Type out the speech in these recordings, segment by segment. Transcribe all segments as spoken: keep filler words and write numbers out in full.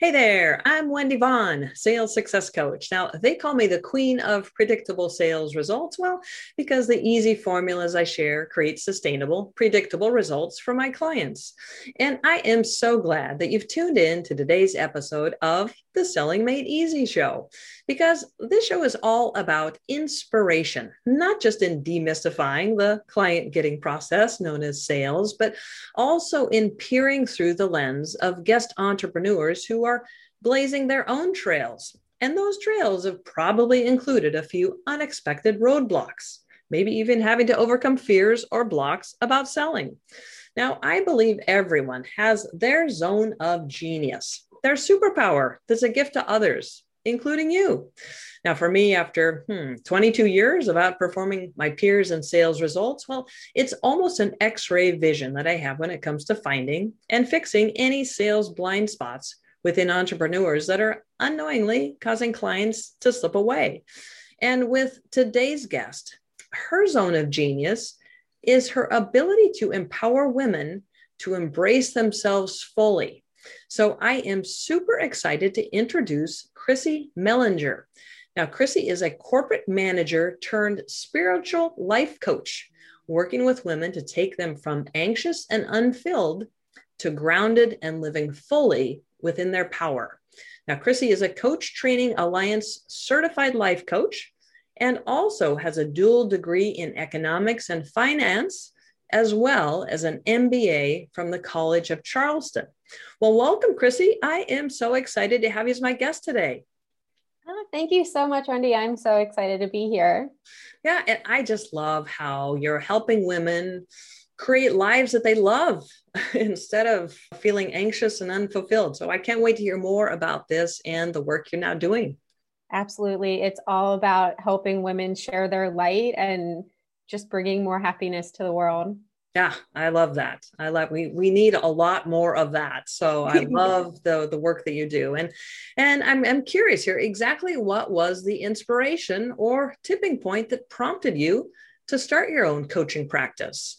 Hey there, I'm Wendy Vaughn, sales success coach. Now, they call me the queen of predictable sales results. Well, because the easy formulas I share create sustainable, predictable results for my clients. And I am so glad that you've tuned in to today's episode of the Selling Made Easy show, because this show is all about inspiration, not just in demystifying the client getting process known as sales, but also in peering through the lens of guest entrepreneurs who are blazing their own trails. And those trails have probably included a few unexpected roadblocks, maybe even having to overcome fears or blocks about selling. Now, I believe everyone has their zone of genius, their superpower that's a gift to others, including you. Now, for me, after hmm, twenty-two years of outperforming my peers in sales results, well, it's almost an X-ray vision that I have when it comes to finding and fixing any sales blind spots within entrepreneurs that are unknowingly causing clients to slip away. And with today's guest, her zone of genius is her ability to empower women to embrace themselves fully. So I am super excited to introduce Chrissy Mellinger. Now, Chrissy is a corporate manager turned spiritual life coach, working with women to take them from anxious and unfilled to grounded and living fully within their power. Now, Chrissy is a Coach Training Alliance certified life coach and also has a dual degree in economics and finance, as well as an M B A from the College of Charleston. Well, welcome, Chrissy. I am so excited to have you as my guest today. Oh, thank you so much, Wendy. I'm so excited to be here. Yeah, and I just love how you're helping women create lives that they love instead of feeling anxious and unfulfilled. So I can't wait to hear more about this and the work you're now doing. Absolutely. It's all about helping women share their light and just bringing more happiness to the world. Yeah, I love that. I love we we need a lot more of that. So I love the the work that you do. And and I'm I'm curious here, exactly what was the inspiration or tipping point that prompted you to start your own coaching practice?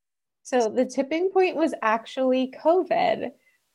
So the tipping point was actually COVID.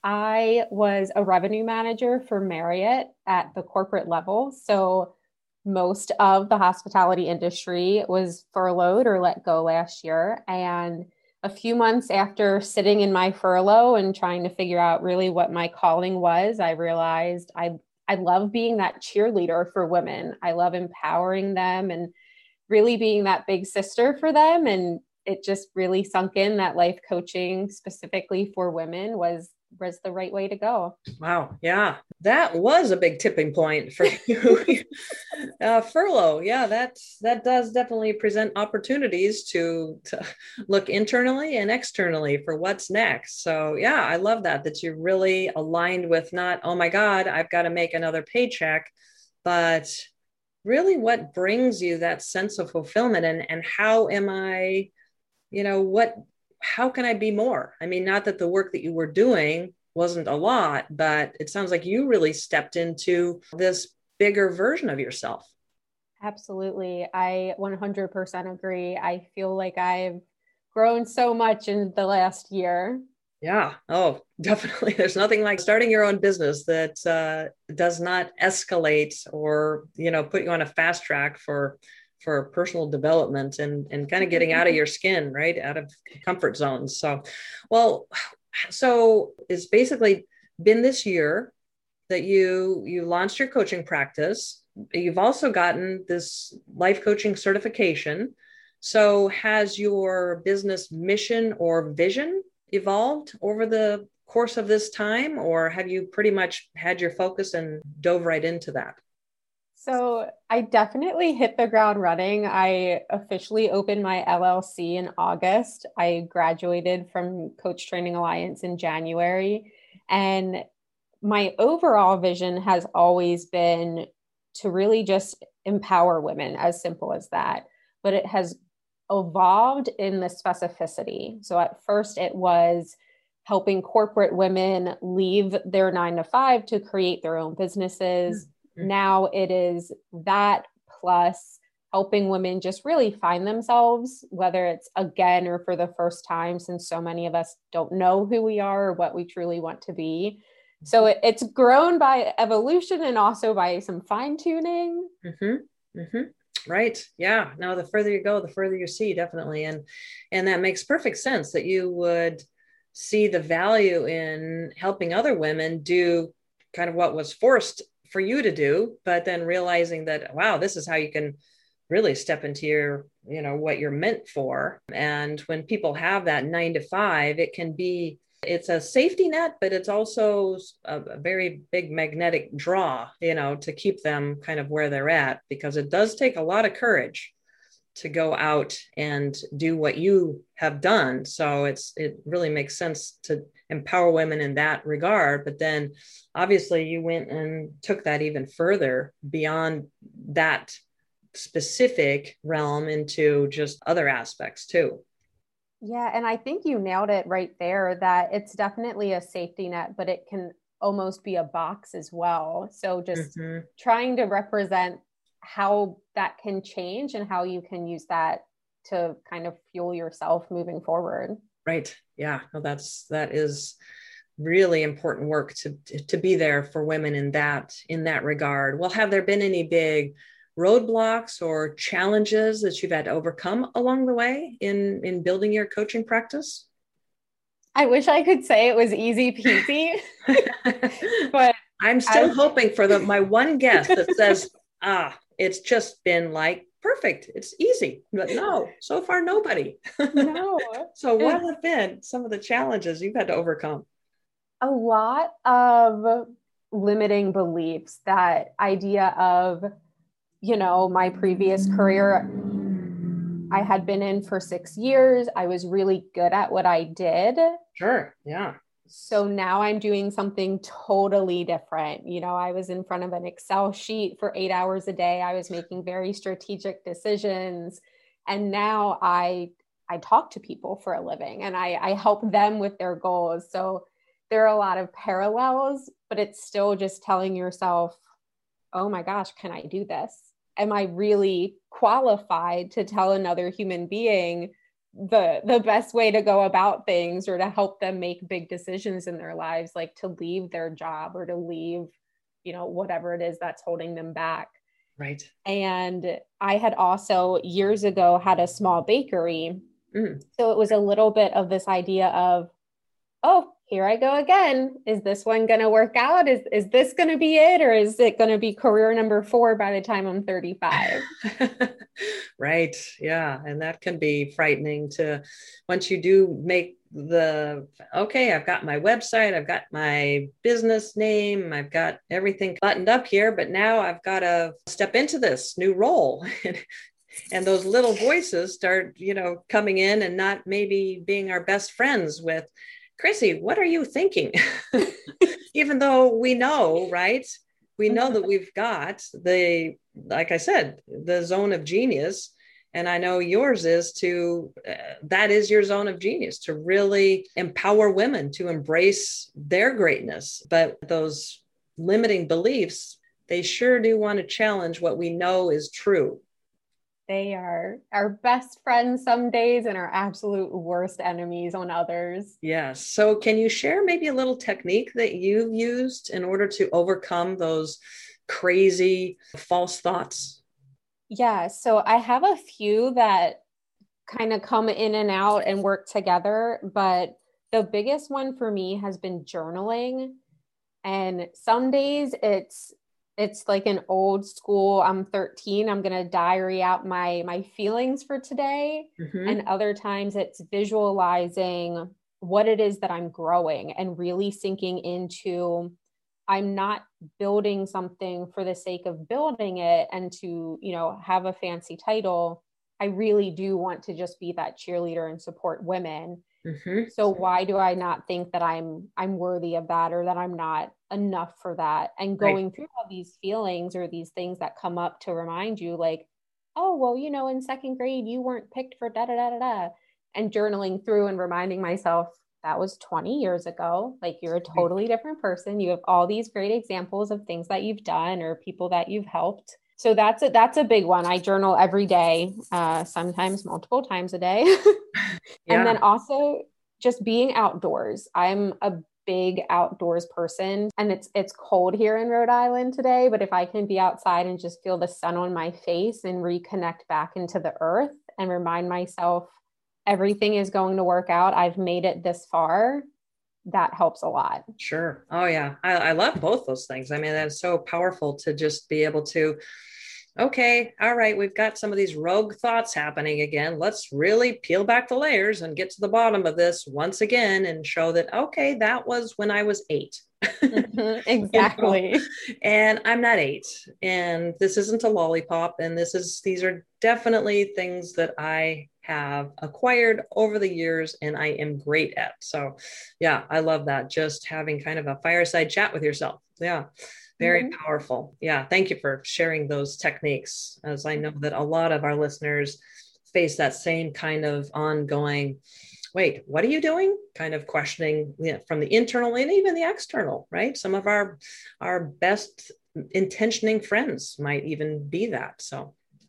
I was a revenue manager for Marriott at the corporate level. So most of the hospitality industry was furloughed or let go last year. And a few months after sitting in my furlough and trying to figure out really what my calling was, I realized I I love being that cheerleader for women. I love empowering them and really being that big sister for them. And it just really sunk in that life coaching specifically for women was was the right way to go. Wow. Yeah, that was a big tipping point for you. uh, furlough. Yeah, that's, that does definitely present opportunities to, to look internally and externally for what's next. So yeah, I love that, that you're really aligned with not, oh my God, I've got to make another paycheck, but really what brings you that sense of fulfillment and, and how am I, you know, what, how can I be more? I mean, not that the work that you were doing wasn't a lot, but it sounds like you really stepped into this bigger version of yourself. Absolutely. I one hundred percent agree. I feel like I've grown so much in the last year. Yeah. Oh, definitely. There's nothing like starting your own business that uh, does not escalate or, you know, put you on a fast track for for personal development and, and kind of getting out of your skin, right? Out of comfort zones. So, well, so it's basically been this year that you, you launched your coaching practice. You've also gotten this life coaching certification. So has your business mission or vision evolved over the course of this time, or have you pretty much had your focus and dove right into that? So I definitely hit the ground running. I officially opened my L L C in August. I graduated from Coach Training Alliance in January. And my overall vision has always been to really just empower women, as simple as that. But it has evolved in the specificity. So at first it was helping corporate women leave their nine to five to create their own businesses. Mm-hmm. Now it is that plus helping women just really find themselves, whether it's again or for the first time, since so many of us don't know who we are or what we truly want to be. So it, it's grown by evolution and also by some fine tuning. Mm-hmm. Mm-hmm. Right. Yeah. No, the further you go, the further you see, definitely. And, and that makes perfect sense that you would see the value in helping other women do kind of what was forced for you to do, but then realizing that, wow, this is how you can really step into your, you know, what you're meant for. And when people have that nine to five, it can be, it's a safety net, but it's also a, a very big magnetic draw, you know, to keep them kind of where they're at, because it does take a lot of courage to go out and do what you have done. So it's, it really makes sense to empower women in that regard. But then obviously you went and took that even further beyond that specific realm into just other aspects too. Yeah. And I think you nailed it right there, that it's definitely a safety net, but it can almost be a box as well. So just mm-hmm. trying to represent how that can change and how you can use that to kind of fuel yourself moving forward. Right. Yeah. No, that's, that is really important work to, to be there for women in that, in that regard. Well, have there been any big roadblocks or challenges that you've had to overcome along the way in, in building your coaching practice? I wish I could say it was easy peasy, but I'm still I... hoping for the, my one guest that says, ah, it's just been like perfect. It's easy, but no, so far, nobody. No. So what have been some of the challenges you've had to overcome? A lot of limiting beliefs, that idea of, you know, my previous career, I had been in for six years. I was really good at what I did. Sure. Yeah. So now I'm doing something totally different. You know, I was in front of an Excel sheet for eight hours a day. I was making very strategic decisions. And now I, I talk to people for a living, and I, I help them with their goals. So there are a lot of parallels, but it's still just telling yourself, oh my gosh, can I do this? Am I really qualified to tell another human being the the best way to go about things, or to help them make big decisions in their lives, like to leave their job or to leave, you know, whatever it is that's holding them back. Right. And I had also years ago had a small bakery. Mm. So it was a little bit of this idea of, oh, here I go again. Is this one going to work out? Is is this going to be it? Or is it going to be career number four by the time I'm thirty-five? Right. Yeah. And that can be frightening to, once you do make the, okay, I've got my website, I've got my business name, I've got everything buttoned up here, but now I've got to step into this new role. And those little voices start, you know, coming in and not maybe being our best friends with, Chrissy, what are you thinking? Even though we know, right? We know that we've got the, like I said, the zone of genius. And I know yours is to, uh, that is your zone of genius, to really empower women to embrace their greatness. But those limiting beliefs, they sure do want to challenge what we know is true. They are our best friends some days and our absolute worst enemies on others. Yes. So can you share maybe a little technique that you've used in order to overcome those crazy false thoughts? Yeah. So I have a few that kind of come in and out and work together, but the biggest one for me has been journaling. And some days it's It's like an old school, I'm thirteen, I'm going to diary out my, my feelings for today. Mm-hmm. And other times it's visualizing what it is that I'm growing and really sinking into, I'm not building something for the sake of building it and to, you know, have a fancy title. I really do want to just be that cheerleader and support women. Mm-hmm. So why do I not think that I'm, I'm worthy of that, or that I'm not enough for that? And going right. through all these feelings or these things that come up to remind you, like, oh, well, you know, in second grade, you weren't picked for da, da, da, da, da. And journaling through and reminding myself that was twenty years ago. Like, you're a totally different person. You have all these great examples of things that you've done or people that you've helped. So that's a, that's a big one. I journal every day, uh, sometimes multiple times a day. Yeah. And then also just being outdoors. I'm a big outdoors person, and it's it's cold here in Rhode Island today, but if I can be outside and just feel the sun on my face and reconnect back into the earth and remind myself everything is going to work out, I've made it this far, that helps a lot. Sure. Oh yeah. I, I love both those things. I mean, that's so powerful to just be able to, okay, all right, we've got some of these rogue thoughts happening again. Let's really peel back the layers and get to the bottom of this once again and show that, okay, that was when I was eight. Mm-hmm, exactly. You know? And I'm not eight, and this isn't a lollipop. And this is, these are definitely things that I have acquired over the years and I am great at. So yeah, I love that. Just having kind of a fireside chat with yourself. Yeah. Very mm-hmm. powerful. Yeah. Thank you for sharing those techniques, as I know that a lot of our listeners face that same kind of ongoing, wait, what are you doing? Kind of questioning, you know, from the internal and even the external, right? Some of our, our best intentioning friends might even be that. So,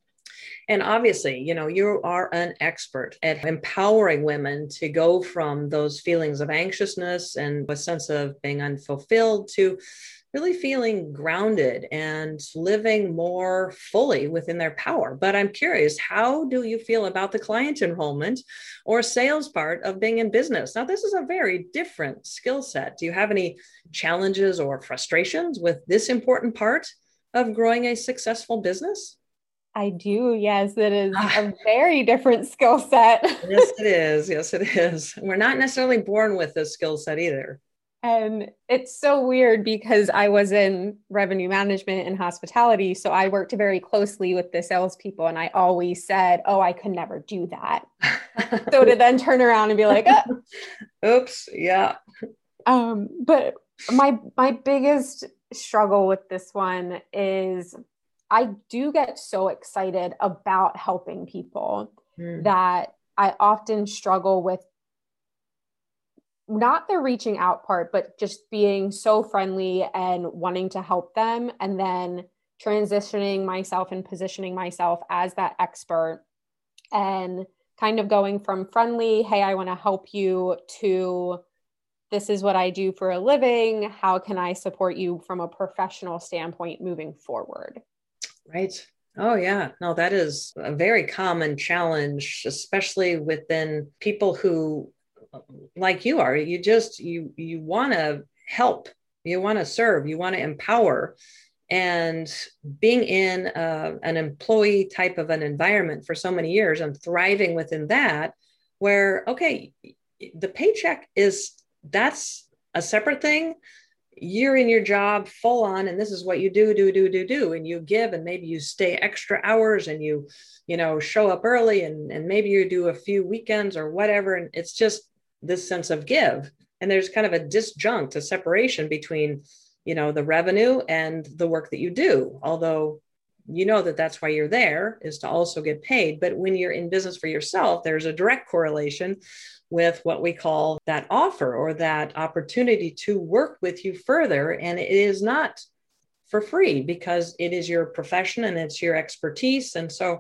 and obviously, you know, you are an expert at empowering women to go from those feelings of anxiousness and a sense of being unfulfilled to really feeling grounded and living more fully within their power. But I'm curious, how do you feel about the client enrollment or sales part of being in business? Now, this is a very different skill set. Do you have any challenges or frustrations with this important part of growing a successful business? I do. Yes, it is a very different skill set. Yes, it is. Yes, it is. We're not necessarily born with this skill set either. And it's so weird because I was in revenue management and hospitality. So I worked very closely with the salespeople, and I always said, oh, I could never do that. So to then turn around and be like, oh. Oops. Yeah. Um, but my, my biggest struggle with this one is I do get so excited about helping people mm. that I often struggle with not the reaching out part, but just being so friendly and wanting to help them, and then transitioning myself and positioning myself as that expert and kind of going from friendly, hey, I want to help you, to this is what I do for a living. How can I support you from a professional standpoint moving forward? Right. Oh, yeah. No, that is a very common challenge, especially within people who, like you are, you just, you, you want to help, you want to serve, you want to empower. And being in uh, an employee type of an environment for so many years and thriving within that, where, okay, the paycheck is, that's a separate thing. You're in your job full on, and this is what you do, do, do, do, do. And you give, and maybe you stay extra hours, and you, you know, show up early, and, and maybe you do a few weekends or whatever. And it's just this sense of give. And there's kind of a disjunct, a separation between, you know, the revenue and the work that you do. Although, you know, that that's why you're there, is to also get paid. But when you're in business for yourself, there's a direct correlation with what we call that offer or that opportunity to work with you further. And it is not for free, because it is your profession and it's your expertise. And so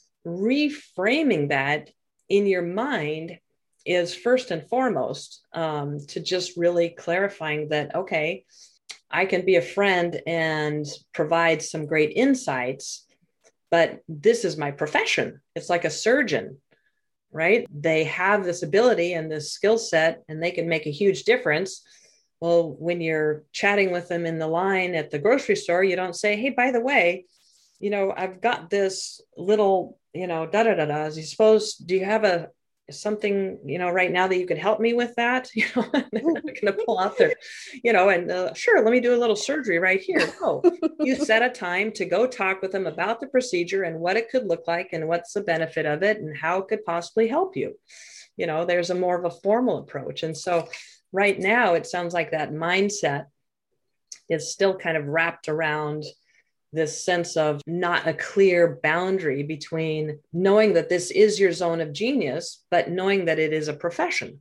reframing that in your mind is first and foremost, um, to just really clarifying that, okay, I can be a friend and provide some great insights, but this is my profession. It's like a surgeon, right? They have this ability and this skill set, and they can make a huge difference. Well, when you're chatting with them in the line at the grocery store, you don't say, hey, by the way, you know, I've got this little, you know, da da da da. As you suppose, do you have a something, you know, right now that you could help me with that? You know, they're not going to pull out their, you know, and uh, sure, let me do a little surgery right here. Oh, you set a time to go talk with them about the procedure and what it could look like and what's the benefit of it and how it could possibly help you. You know, there's a more of a formal approach. And so right now, it sounds like that mindset is still kind of wrapped around this sense of not a clear boundary between knowing that this is your zone of genius, but knowing that it is a profession,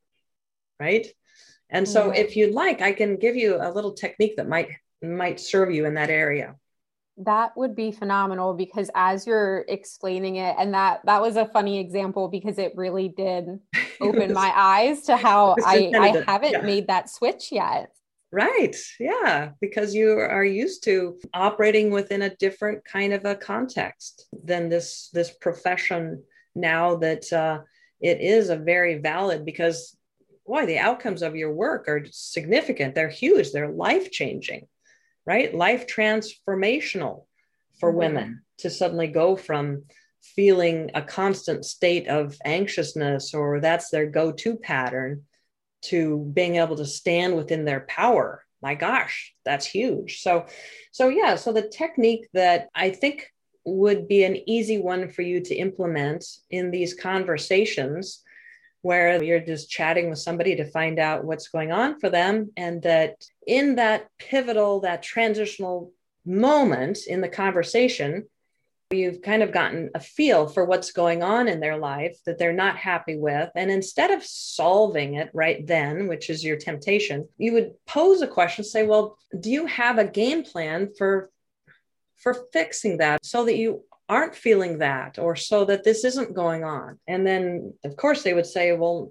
right? And so if you'd like, I can give you a little technique that might, might serve you in that area. That would be phenomenal, because as you're explaining it, and that that was a funny example because it really did open was, my eyes to how I I haven't yeah. made that switch yet. Right. Yeah. Because you are used to operating within a different kind of a context than this, this profession now that uh, it is a very valid, because boy, the outcomes of your work are significant. They're huge. They're life changing, right? Life transformational for Mm-hmm. women to suddenly go from feeling a constant state of anxiousness, or that's their go-to pattern, to being able to stand within their power. My gosh, that's huge. So, so yeah, so the technique that I think would be an easy one for you to implement in these conversations where you're just chatting with somebody to find out what's going on for them. And that in that pivotal, that transitional moment in the conversation, you've kind of gotten a feel for what's going on in their life that they're not happy with. And instead of solving it right then, which is your temptation, you would pose a question, say, well, do you have a game plan for, for fixing that so that you aren't feeling that, or so that this isn't going on? And then, of course, they would say, well,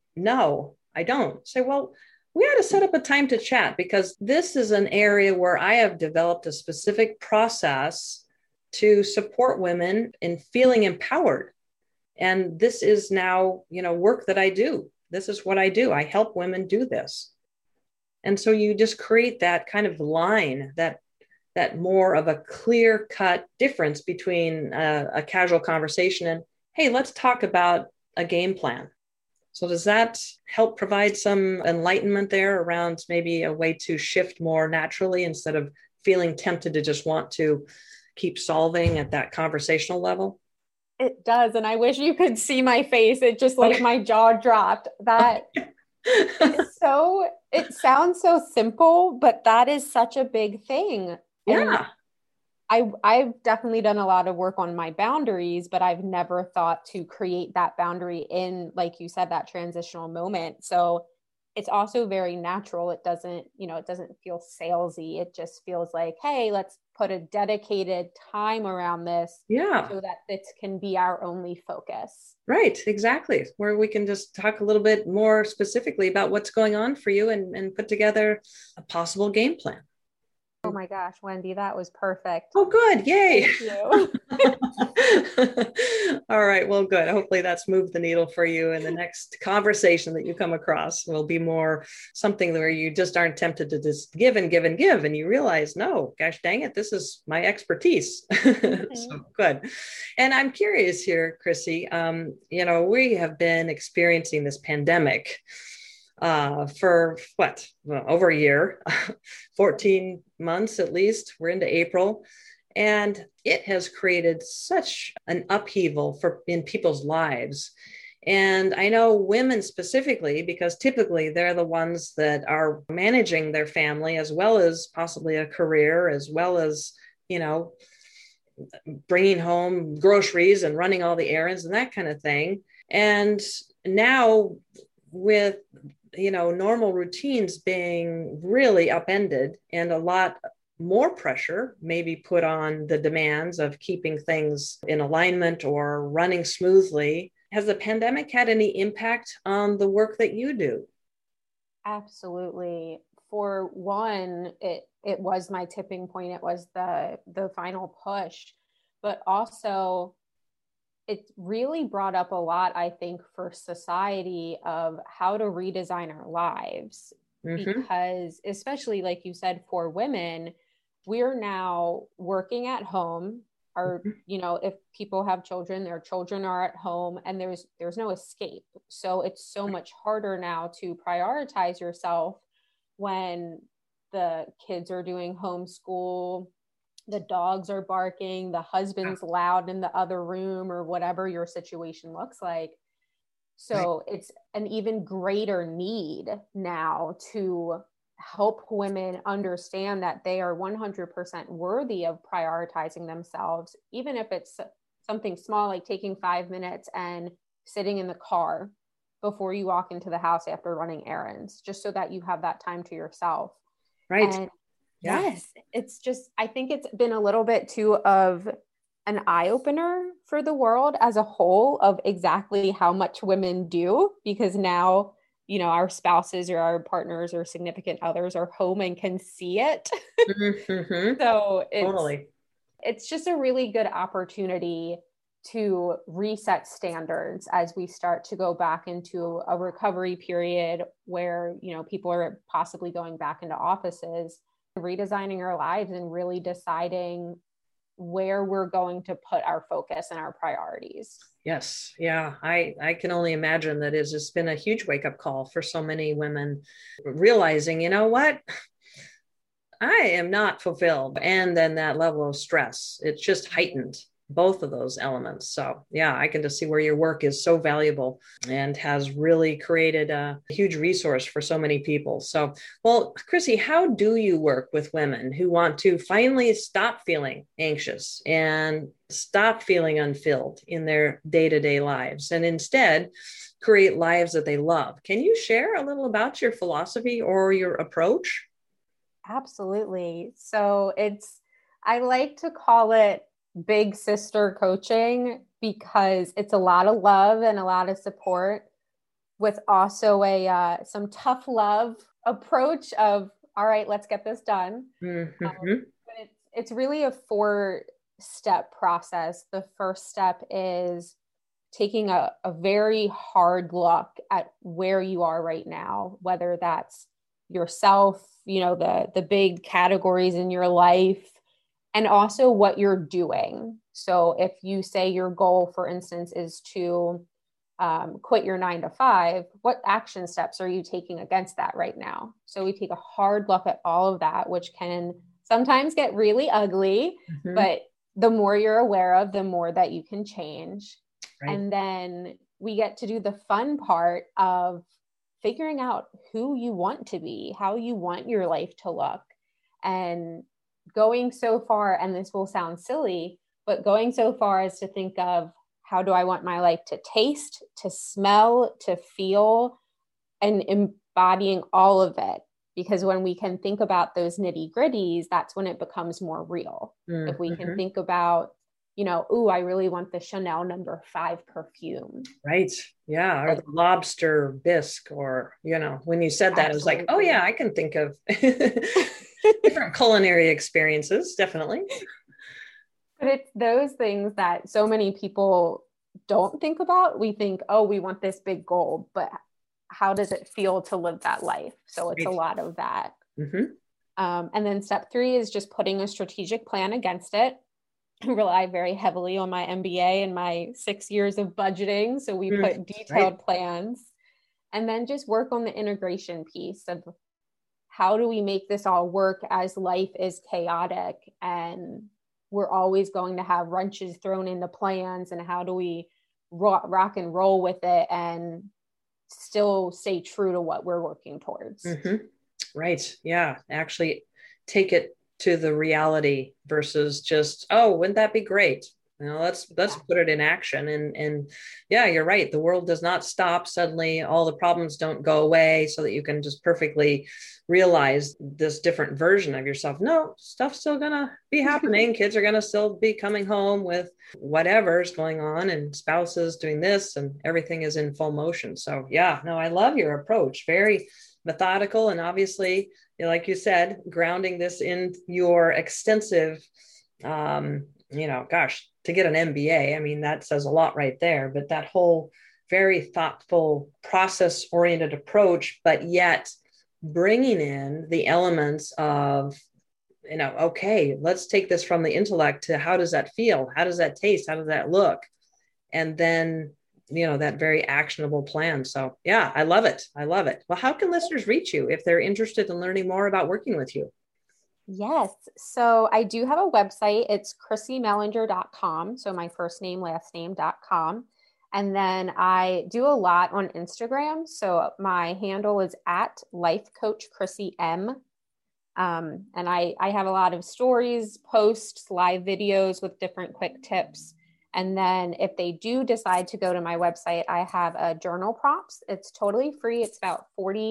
no, I don't. Say, well, we ought to set up a time to chat, because this is an area where I have developed a specific process to support women in feeling empowered. And this is now, you know, work that I do. This is what I do. I help women do this. And so you just create that kind of line, that that more of a clear cut difference between a, a casual conversation and, hey, let's talk about a game plan. So does that help provide some enlightenment there around maybe a way to shift more naturally instead of feeling tempted to just want to keep solving at that conversational level? It does. And I wish you could see my face. It just like Okay. my jaw dropped. That it's so, it sounds so simple, but that is such a big thing. Yeah. And I, I've definitely done a lot of work on my boundaries, but I've never thought to create that boundary in, like you said, that transitional moment. So it's also very natural. It doesn't, you know, it doesn't feel salesy. It just feels like, hey, let's put a dedicated time around this. Yeah. So that this can be our only focus. Right. Exactly. Where we can just talk a little bit more specifically about what's going on for you, and, and put together a possible game plan. Oh my gosh, Wendy, that was perfect. Oh, good. Yay. Thank you. All right. Well, good. Hopefully that's moved the needle for you. And the next conversation that you come across will be more something where you just aren't tempted to just give and give and give. And you realize, no, gosh, dang it, this is my expertise. Mm-hmm. So good. And I'm curious here, Chrissy, um, you know, we have been experiencing this pandemic uh, for what, well, over a year, fourteen months at least. We're into April. And it has created such an upheaval for in people's lives. And I know women specifically, because typically they're the ones that are managing their family, as well as possibly a career, as well as, you know, bringing home groceries and running all the errands and that kind of thing. And now with, you know, normal routines being really upended, and a lot more pressure maybe put on the demands of keeping things in alignment or running smoothly. Has the pandemic had any impact on the work that you do? Absolutely. For one, it it was my tipping point. It was the the final push, but also it really brought up a lot, I think, for society of how to redesign our lives. Mm-hmm. Because especially like you said, for women, we're now working at home. Or, you know, if people have children, their children are at home, and there's there's no escape. So it's so much harder now to prioritize yourself when the kids are doing homeschool, the dogs are barking, the husband's loud in the other room, or whatever your situation looks like. So it's an even greater need now to help women understand that they are one hundred percent worthy of prioritizing themselves, even if it's something small, like taking five minutes and sitting in the car before you walk into the house after running errands, just so that you have that time to yourself. Right. And Yeah. Yes. It's just, I think it's been a little bit too of an eye opener for the world as a whole of exactly how much women do, because now, you know, our spouses or our partners or significant others are home and can see it. Mm-hmm. So it's, Totally. it's just a really good opportunity to reset standards as we start to go back into a recovery period where, you know, people are possibly going back into offices, redesigning our lives and really deciding where we're going to put our focus and our priorities. Yes. Yeah. I, I can only imagine that it's just been a huge wake up call for so many women realizing, you know what? I am not fulfilled. And then that level of stress, it's just heightened both of those elements. So yeah, I can just see where your work is so valuable and has really created a huge resource for so many people. So, well, Chrissy, how do you work with women who want to finally stop feeling anxious and stop feeling unfilled in their day-to-day lives and instead create lives that they love? Can you share a little about your philosophy or your approach? Absolutely. So it's, I like to call it big sister coaching because it's a lot of love and a lot of support with also a uh, some tough love approach of, all right, let's get this done. Mm-hmm. Um, but it's, it's really a four step process. The first step is taking a, a very hard look at where you are right now, whether that's yourself, you know, the the big categories in your life, and also what you're doing. So if you say your goal, for instance, is to um, quit your nine to five, what action steps are you taking against that right now? So we take a hard look at all of that, which can sometimes get really ugly, Mm-hmm. but the more you're aware of, the more that you can change. Right. And then we get to do the fun part of figuring out who you want to be, how you want your life to look, and going so far, and this will sound silly, but going so far as to think of, how do I want my life to taste, to smell, to feel, and embodying all of it. Because when we can think about those nitty gritties, that's when it becomes more real. Mm-hmm. If we can think about, you know, ooh, I really want the Chanel number five perfume. Right. Yeah. Or the lobster bisque, or, you know, when you said that, Absolutely. I was like, oh yeah, I can think of different culinary experiences. Definitely. But it's those things that so many people don't think about. We think, oh, we want this big goal, but how does it feel to live that life? So it's right. a lot of that. Mm-hmm. Um, and then step three is just putting a strategic plan against it. I rely very heavily on my M B A and my six years of budgeting. So we mm, put detailed right. plans, and then just work on the integration piece of how do we make this all work as life is chaotic and we're always going to have wrenches thrown into plans, and how do we rock, rock and roll with it and still stay true to what we're working towards. Mm-hmm. Right. Yeah. Actually take it to the reality versus just, oh, wouldn't that be great? You know, let's, let's yeah. put it in action. And, and yeah, you're right. The world does not stop. Suddenly all the problems don't go away so that you can just perfectly realize this different version of yourself. No, stuff's still going to be happening. Kids are going to still be coming home with whatever's going on, and spouses doing this, and everything is in full motion. So yeah, no, I love your approach. Very methodical. And obviously, like you said, grounding this in your extensive, um, you know, gosh, to get an M B A, I mean, that says a lot right there, but that whole very thoughtful, process-oriented approach, but yet bringing in the elements of, you know, okay, let's take this from the intellect to how does that feel? How does that taste? How does that look? And then, you know, that very actionable plan. So yeah, I love it. I love it. Well, how can listeners reach you if they're interested in learning more about working with you? Yes. So I do have a website. It's chrissy mellinger dot com. So my first name, last name dot com. And then I do a lot on Instagram. So my handle is at Life Coach Chrissy M. Um, and I, I have a lot of stories, posts, live videos with different quick tips. And then if they do decide to go to my website, I have a journal prompts. It's totally free. It's about forty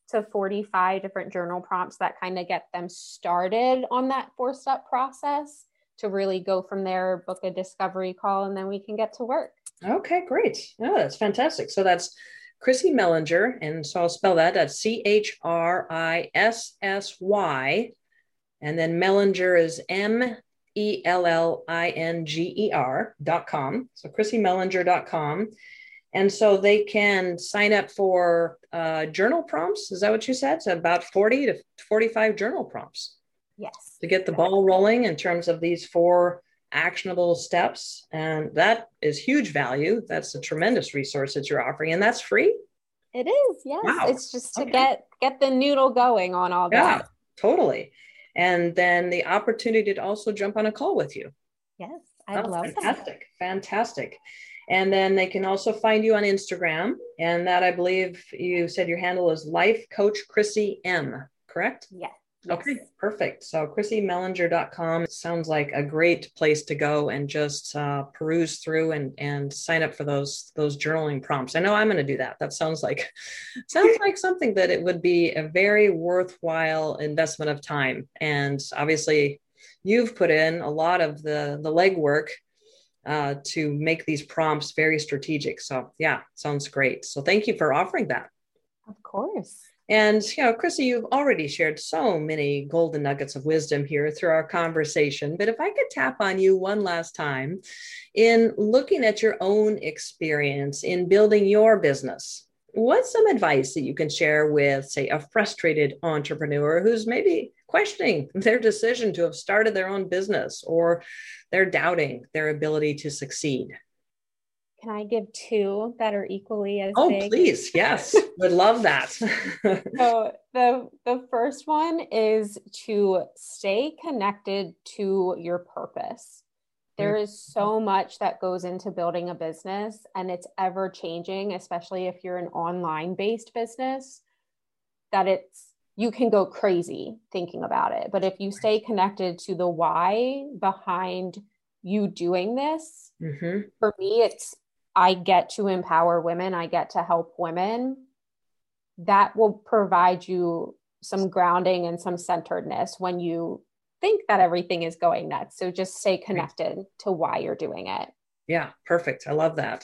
to forty-five different journal prompts that kind of get them started on that four-step process to really go from there, book a discovery call, and then we can get to work. Okay, great. Oh, that's fantastic. So that's Chrissy Mellinger. And so I'll spell that. That's C H R I S S Y. And then Mellinger is M E L L I N G E R dot com. So Chrissy Mellinger dot com. And so they can sign up for uh, journal prompts. Is that what you said? So about forty to forty-five journal prompts. Yes. To get the ball rolling in terms of these four actionable steps. And that is huge value. That's a tremendous resource that you're offering. And that's free? It is, yes. Wow. It's just to Okay. get get the noodle going on all yeah, that. Totally. And then the opportunity to also jump on a call with you. Yes, I'd oh, love fantastic. that. Fantastic. And then they can also find you on Instagram. And that, I believe you said your handle is Life Coach Chrissy M, correct? Yes. Okay, perfect. So Chrissy Mellinger dot com sounds like a great place to go and just uh, peruse through and, and sign up for those those journaling prompts. I know I'm going to do that. That sounds like sounds like something that it would be a very worthwhile investment of time. And obviously, you've put in a lot of the the legwork uh, to make these prompts very strategic. So yeah, sounds great. So thank you for offering that. Of course. And, you know, Chrissy, you've already shared so many golden nuggets of wisdom here through our conversation. But if I could tap on you one last time in looking at your own experience in building your business, what's some advice that you can share with, say, a frustrated entrepreneur who's maybe questioning their decision to have started their own business, or they're doubting their ability to succeed? Can I give two that are equally as oh, big? Oh, please. Yes. Would love that. So the, the first one is to stay connected to your purpose. There is so much that goes into building a business, and it's ever changing, especially if you're an online based business, that it's, you can go crazy thinking about it. But if you stay connected to the why behind you doing this, mm-hmm. for me, it's, I get to empower women. I get to help women. That will provide you some grounding and some centeredness when you think that everything is going nuts. So just stay connected to why you're doing it. Yeah, perfect. I love that.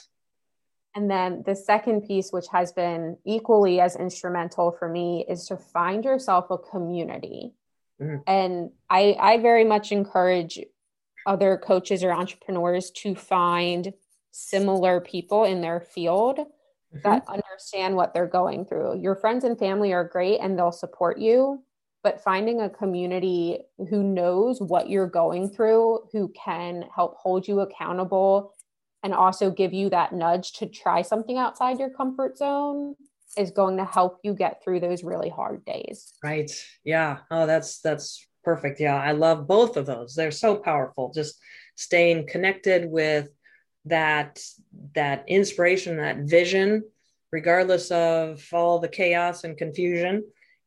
And then the second piece, which has been equally as instrumental for me, is to find yourself a community. Mm-hmm. And I, I very much encourage other coaches or entrepreneurs to find similar people in their field mm-hmm. that understand what they're going through. Your friends and family are great and they'll support you, but finding a community who knows what you're going through, who can help hold you accountable and also give you that nudge to try something outside your comfort zone, is going to help you get through those really hard days. Right. Yeah. Oh, that's, that's perfect. Yeah. I love both of those. They're so powerful. Just staying connected with that, that inspiration, that vision, regardless of all the chaos and confusion,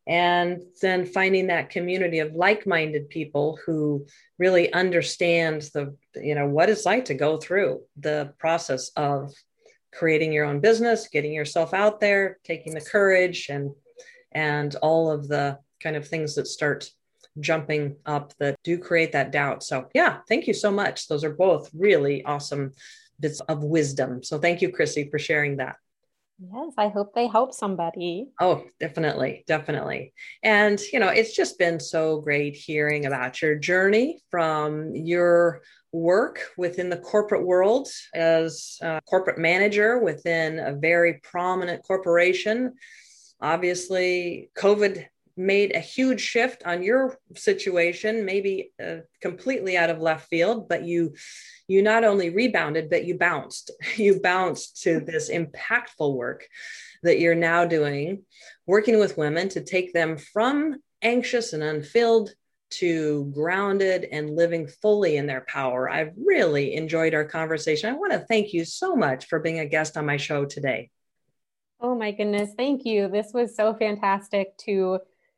and then finding that community of like-minded people who really understand the, you know, what it's like to go through the process of creating your own business, getting yourself out there, taking the courage and, and all of the kind of things that start jumping up that do create that doubt. So yeah, thank you so much. Those are both really awesome bits of wisdom. So thank you, Chrissy, for sharing that. Yes, I hope they help somebody. Oh, definitely, definitely. And, you know, it's just been so great hearing about your journey from your work within the corporate world as a corporate manager within a very prominent corporation. Obviously, COVID made a huge shift on your situation, maybe uh, completely out of left field, but you you not only rebounded, but you bounced. You bounced to this impactful work that you're now doing, working with women to take them from anxious and unfilled to grounded and living fully in their power. I've really enjoyed our conversation. I want to thank you so much for being a guest on my show today. Oh my goodness, thank you. This was so fantastic to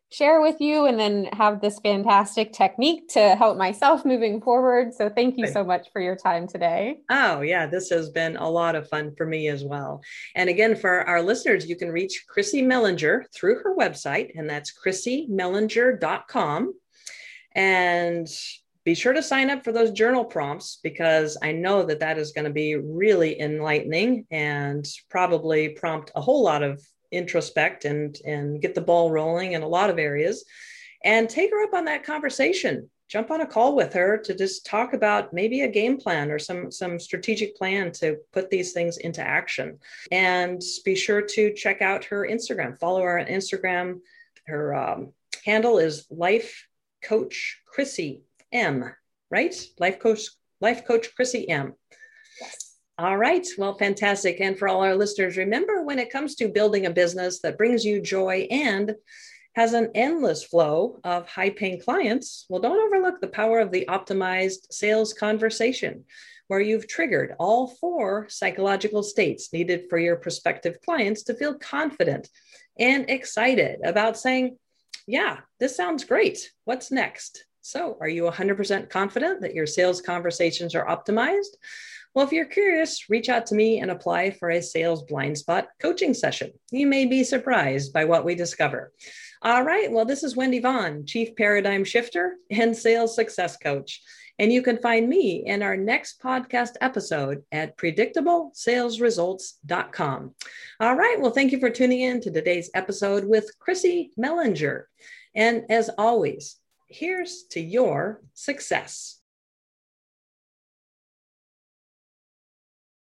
share with you and then have this fantastic technique to help myself moving forward. So thank you so much for your time today. Oh, yeah, this has been a lot of fun for me as well. And again, for our listeners, you can reach Chrissy Mellinger through her website, and that's chrissy mellinger dot com. And be sure to sign up for those journal prompts, because I know that that is going to be really enlightening and probably prompt a whole lot of introspect and, and get the ball rolling in a lot of areas. And take her up on that conversation. Jump on a call with her to just talk about maybe a game plan or some, some strategic plan to put these things into action. And be sure to check out her Instagram. Follow her on Instagram. Her um, handle is Life Coach Chrissy M, right? Life Coach, Life Coach Chrissy M. Yes. All right. Well, fantastic. And for all our listeners, remember, when it comes to building a business that brings you joy and has an endless flow of high-paying clients, well, don't overlook the power of the optimized sales conversation, where you've triggered all four psychological states needed for your prospective clients to feel confident and excited about saying, yeah, this sounds great. What's next? So are you one hundred percent confident that your sales conversations are optimized? Well, if you're curious, reach out to me and apply for a sales blind spot coaching session. You may be surprised by what we discover. All right. Well, this is Wendy Vaughn, Chief Paradigm Shifter and Sales Success Coach. And you can find me in our next podcast episode at predictable sales results dot com. All right. Well, thank you for tuning in to today's episode with Chrissy Mellinger. And as always, here's to your success.